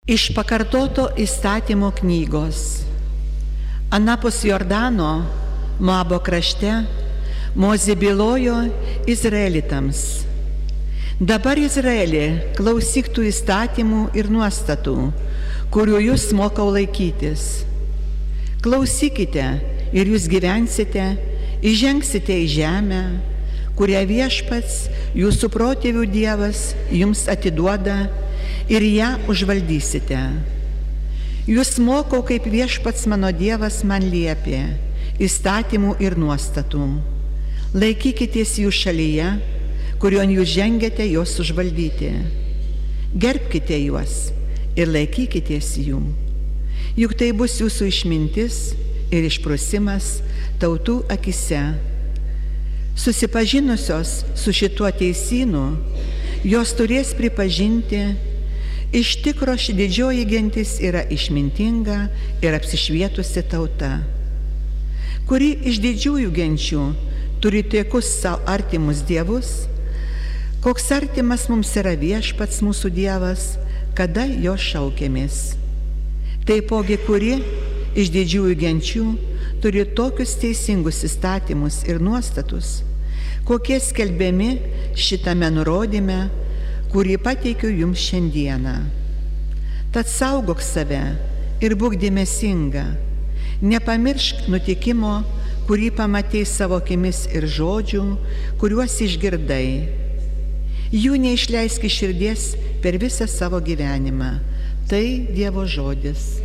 Iš pakartoto įstatymo knygos. Anapus Jordano, Moabo krašte, Mozė bylojo Izraelitams. Dabar, Izraeli, klausyk tų įstatymų ir nuostatų, kurių jūs mokau laikytis. Klausykite ir jūs gyvensite, įžengsite į žemę, kurią Viešpats, jūsų protėvių Dievas, jums atiduoda, ir ją užvaldysite. Jūs mokau, kaip Viešpats mano Dievas man liepė, įstatymų ir nuostatų. Laikykitės jų šalyje, kurion jūs žengiate jos užvaldyti. Gerbkite juos ir laikykitės jų. Juk tai bus jūsų išmintis ir išprusimas tautų akise. Susipažinusios su šituo teisynu, jos turės pripažinti, iš tikro ši didžioji gentis yra išmintinga ir apsišvietusi tauta. Kuri iš didžiųjų genčių turi tiekus savo artimus dievus, koks artimas mums yra Viešpats mūsų Dievas, kada jo šaukėmės. Taipogi, kuri iš didžiųjų genčių turi tokius teisingus įstatymus ir nuostatus, kokie skelbiami šitame nurodyme, kurį pateikiu jums šiandieną. Tad saugok save ir būk dėmesinga, nepamiršk nutikimo, kurį pamatei savo akimis ir žodžių, kuriuos išgirdai. Jų neišleisk iš širdies per visą savo gyvenimą. Tai Dievo žodis.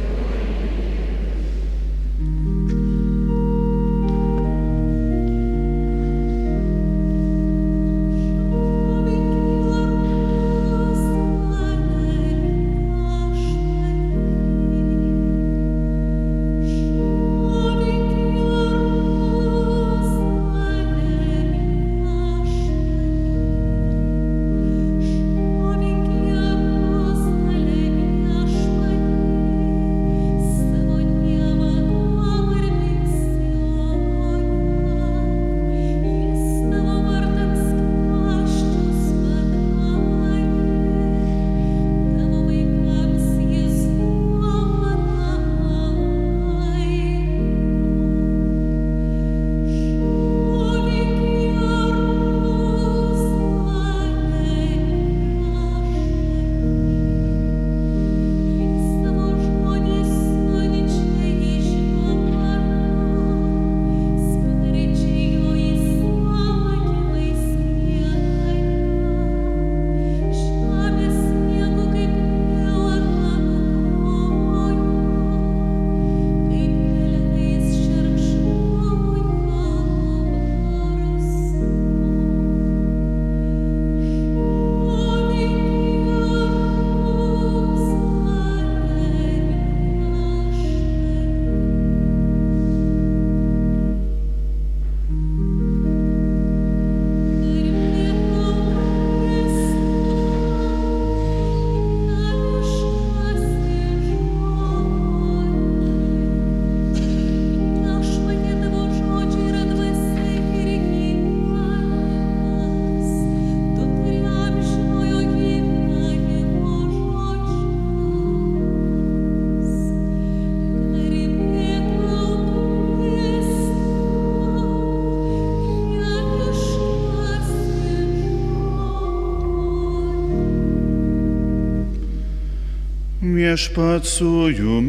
Viešpats su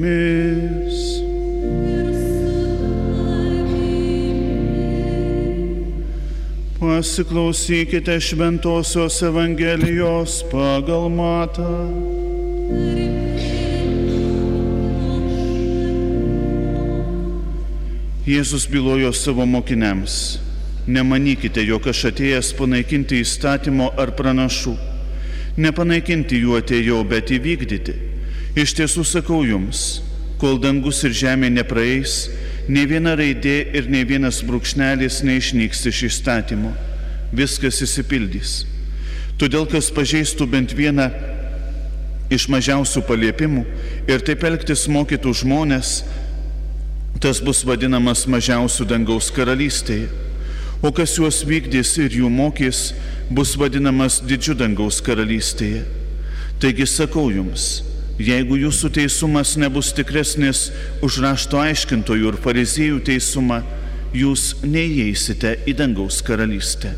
jumis. Pasiklausykite Šventosios Evangelijos pagal Matą. Jėzus bylojo savo mokiniams: nemanykite, jog aš atėjęs panaikinti įstatymo ar pranašų. Nepanaikinti jų atėjau, bet įvykdyti. Iš tiesų sakau jums, kol dangus ir žemė nepraeis, nei viena raidė ir nei vienas brūkšnelis neišnyks iš įstatymo. Viskas išsipildys. Todėl, kas pažeistų bent vieną iš mažiausių paliepimų ir taip elgtis mokytų žmonės, tas bus vadinamas mažiausių dangaus karalystėje. O kas juos vykdys ir jų mokys, bus vadinamas didžiu dangaus karalystėje. Taigi sakau jums, jeigu jūsų teisumas nebus tikresnis už rašto aiškintojų ir fariziejų teisumą, jūs neįeisite į dangaus karalystę.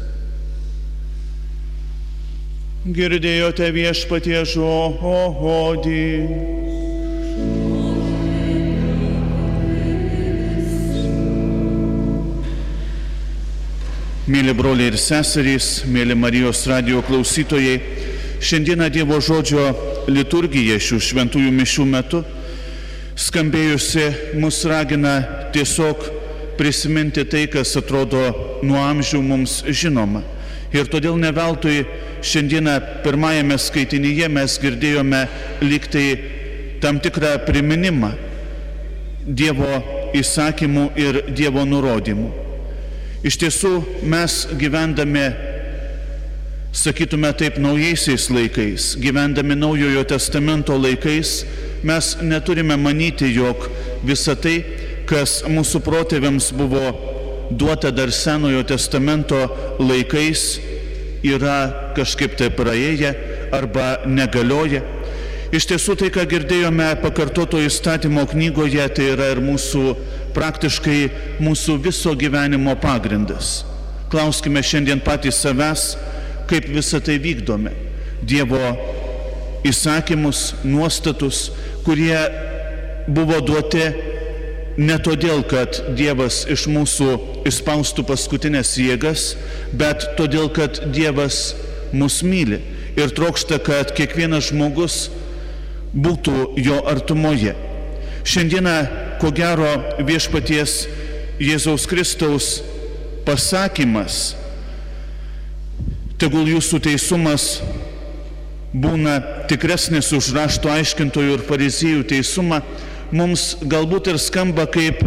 Girdėjote Viešpaties žodį. Mėly broliai ir seserys, mėly Marijos radijo klausytojai, šiandieną Dievo žodžio liturgija šių šventųjų mišių metu skambėjusi mus ragina tiesiog prisiminti tai, kas atrodo nuo amžių mums žinoma. Ir todėl ne veltui šiandieną pirmajame skaitinyje mes girdėjome lyg tai tam tikrą priminimą Dievo įsakymų ir Dievo nurodymų. Iš tiesų, mes gyvendami, sakytume taip, naujaisiais laikais, gyvendami Naujojo testamento laikais, mes neturime manyti, jog visa tai, kas mūsų protėviams buvo duota dar Senojo testamento laikais, yra kažkaip tai praėję arba negalioja. Iš tiesų, tai, ką girdėjome pakartoto įstatymo knygoje, tai yra ir praktiškai mūsų viso gyvenimo pagrindas. Klauskime šiandien patys savęs, kaip visą tai vykdome. Dievo įsakymus, nuostatus, kurie buvo duoti ne todėl, kad Dievas iš mūsų išspaustų paskutinės jėgas, bet todėl, kad Dievas mus myli ir trokšta, kad kiekvienas žmogus būtų jo artumoje. Šiandieną, ko gero, Viešpaties Jėzaus Kristaus pasakymas, tegul jūsų teisumas būna tikresnis už rašto aiškintojų ir fariziejų teisumą, mums galbūt ir skamba kaip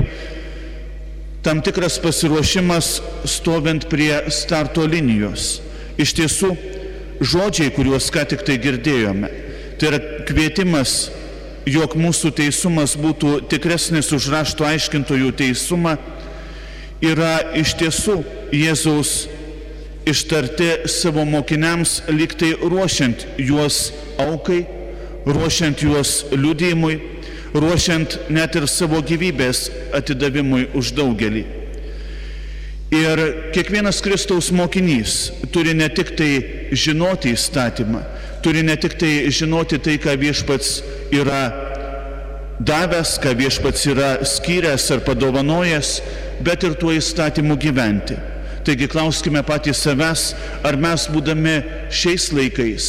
tam tikras pasiruošimas stovint prie starto linijos. Iš tiesų, žodžiai, kuriuos ką tik tai girdėjome, tai yra kvietimas, jog mūsų teisumas būtų tikresnis už rašto aiškintojų teisumą, yra iš tiesų Jėzaus ištarti savo mokiniams, lyg tai ruošiant juos aukai, ruošiant juos liudijimui, ruošiant net ir savo gyvybės atidavimui už daugelį. Ir kiekvienas Kristaus mokinys turi ne tik tai žinoti įstatymą, turi ne tik tai žinoti tai, ką Viešpats yra davęs, ką Viešpats yra skyręs ar padovanojęs, bet ir tuo įstatymu gyventi. Taigi klauskime patys savęs, ar mes, būdami šiais laikais,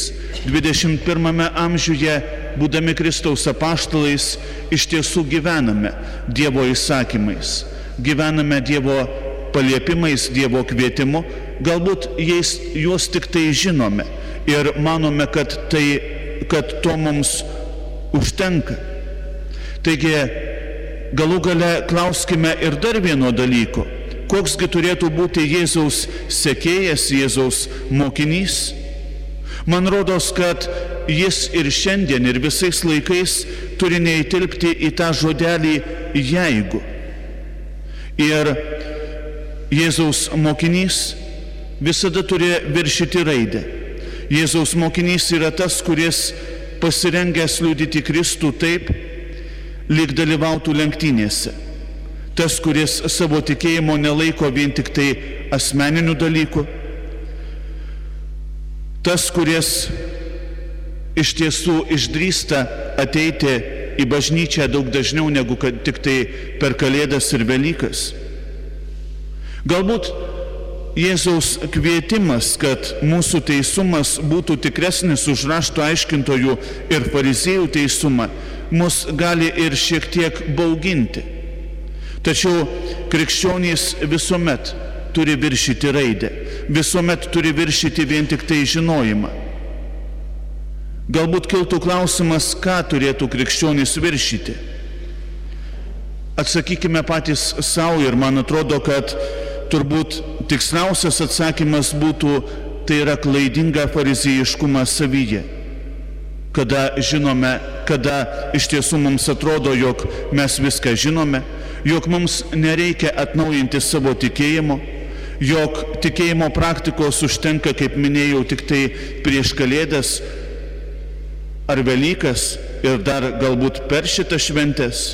21 amžiuje, būdami Kristaus apaštalais, iš tiesų gyvename Dievo įsakymais, gyvename Dievo paliepimais, Dievo kvietimu, galbūt juos tik tai žinome ir manome, kad to mums užtenka. Taigi, galų gale klauskime ir dar vieno dalyko. Koksgi turėtų būti Jėzaus sekėjas, Jėzaus mokinys? Man rodos, kad jis ir šiandien, ir visais laikais turi neįtilpti į tą žodelį jeigu. Ir Jėzaus mokinys visada turi viršyti raidę. Jėzaus mokinys yra tas, kuris pasirengęs liudyti Kristų taip, lyg dalyvautų lenktynėse. Tas, kuris savo tikėjimo nelaiko vien tik tai asmeninių dalykų. Tas, kuris iš tiesų išdrįsta ateiti į bažnyčią daug dažniau negu tik tai per Kalėdas ir Velykas. Galbūt Jėzaus kvietimas, kad mūsų teisumas būtų tikresnis už rašto aiškintojų ir fariziejų teisumą, mus gali ir šiek tiek bauginti. Tačiau krikščionys visuomet turi viršyti raidę, visuomet turi viršyti vien tik tai žinojimą. Galbūt kiltų klausimas, ką turėtų krikščionys viršyti. Atsakykime patys savo ir man atrodo, kad turbūt tiksliausias atsakymas būtų, tai yra klaidinga fariziejiškumą savyje. Kada žinome, kada iš tiesų mums atrodo, jog mes viską žinome, jog mums nereikia atnaujinti savo tikėjimo, jog tikėjimo praktikos užtenka, kaip minėjau, tik tai prieš Kalėdas ar Velykas, ir dar galbūt per šitą šventės.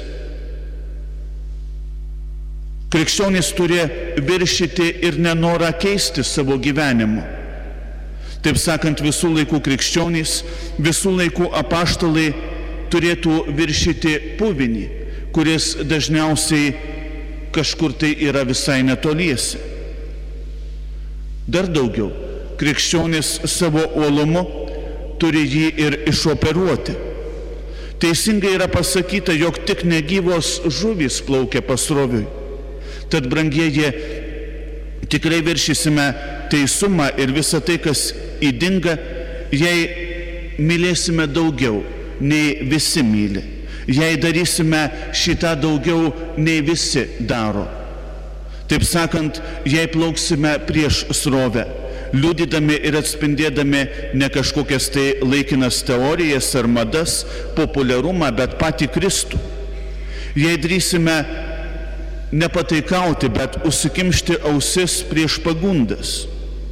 Krikščionys turi viršyti ir nenorą keisti savo gyvenimo. Taip sakant, visų laikų krikščionys, visų laikų apaštalai turėtų viršyti puvinį, kuris dažniausiai kažkur tai yra visai netoliese. Dar daugiau, krikščionys savo uolumu turi jį ir išoperuoti. Teisingai yra pasakyta, jog tik negyvos žuvys plaukia pasroviui. Tad, brangieji, tikrai viršysime teisumą ir visą tai, kas ydinga, jei mylėsime daugiau, nei visi myli. Jei darysime šitą daugiau, nei visi daro. Taip sakant, jei plauksime prieš srovę, liudydami ir atspindėdami ne kažkokias tai laikinas teorijas ar madas, populiarumą, bet patį Kristų. Jei drįsime nepataikauti, bet užsikimšti ausis prieš pagundas.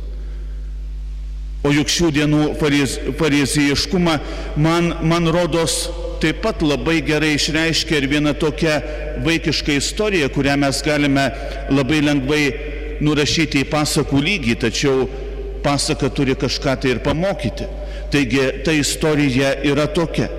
O juk šių dienų fariziejiškumą man rodos taip pat labai gerai išreiškia ir viena tokia vaikiška istorija, kurią mes galime labai lengvai nurašyti į pasakų lygį, tačiau pasaka turi kažką tai ir pamokyti. Taigi ta istorija yra tokia.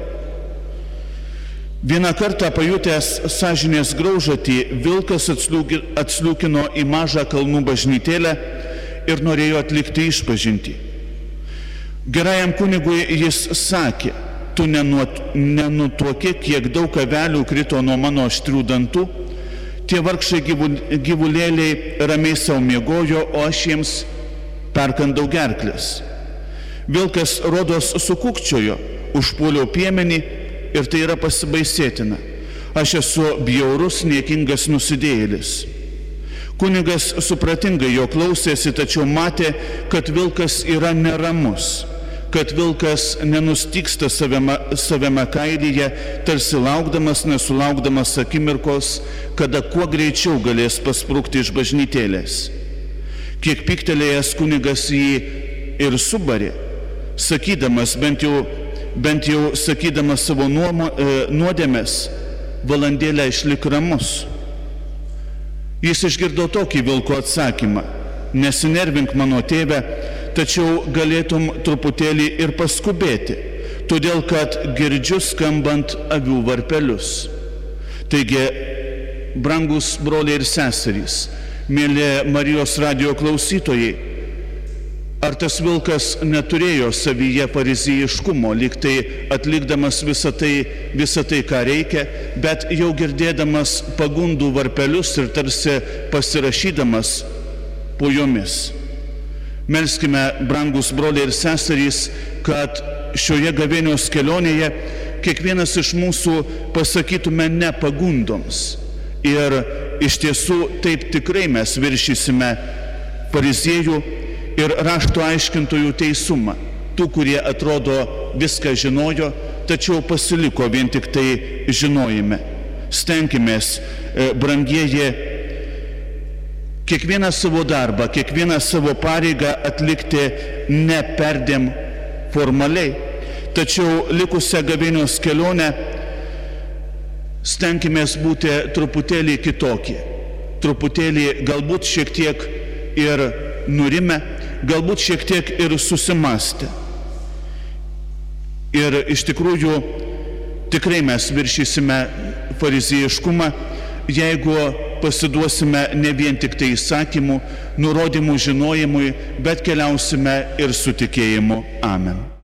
Vieną kartą pajutęs sąžinės graužatį, vilkas atsliūkino į mažą kalnų bažnytėlę ir norėjo atlikti išpažintį. Gerajam kunigui jis sakė: tu nenutuoki, kiek daug avelių krito nuo mano aštrių dantų, tie vargšai gyvulėliai ramiai savo miegojo, o aš jiems perkandau gerkles. Vilkas rodos sukūkčiojo, užpuoliau piemenį ir tai yra pasibaisėtina. Aš esu bjaurus, niekingas nusidėjėlis. Kunigas supratingai jo klausėsi, tačiau matė, kad vilkas yra neramus, kad vilkas nenustyksta savame kailyje, tarsi laukdamas, nesulaukdamas akimirkos, kada kuo greičiau galės pasprukti iš bažnytėlės. Kiek piktelėjęs kunigas jį ir subarė, sakydamas, bent jau sakydamas savo nuodėmes, valandėlę išlik ramus. Jis išgirdo tokį vilko atsakymą: nesinervink, mano tėve, tačiau galėtum truputėlį ir paskubėti, todėl kad girdžiu skambant avių varpelius. Taigi, brangus broliai ir seserys, mėly Marijos radijo klausytojai, ar tas vilkas neturėjo savyje fariziejiškumo, lyg tai atlikdamas visą tai, ką reikia, bet jau girdėdamas pagundų varpelius ir tarsi pasirašydamas po jomis. Melskime, brangus broliai ir seserys, kad šioje gavėnios kelionėje kiekvienas iš mūsų pasakytume ne pagundoms. Ir iš tiesų taip tikrai mes viršysime fariziejų ir rašto aiškintojų teisumą. Tų, kurie atrodo viską žinojo, tačiau pasiliko vien tik tai žinojime. Stenkimės, brangieji, kiekvieną savo darbą, kiekvieną savo pareigą atlikti ne perdėm formaliai, tačiau likusią gavėnios kelionę stenkimės būti truputėlį kitokie, truputėlį galbūt šiek tiek ir nurimę, galbūt šiek tiek ir susimąstę. Ir iš tikrųjų tikrai mes viršysime fariziejiškumą, jeigu pasiduosime ne vien tik tai įsakymų, nurodymų žinojimui, bet keliausime ir su tikėjimu. Amen.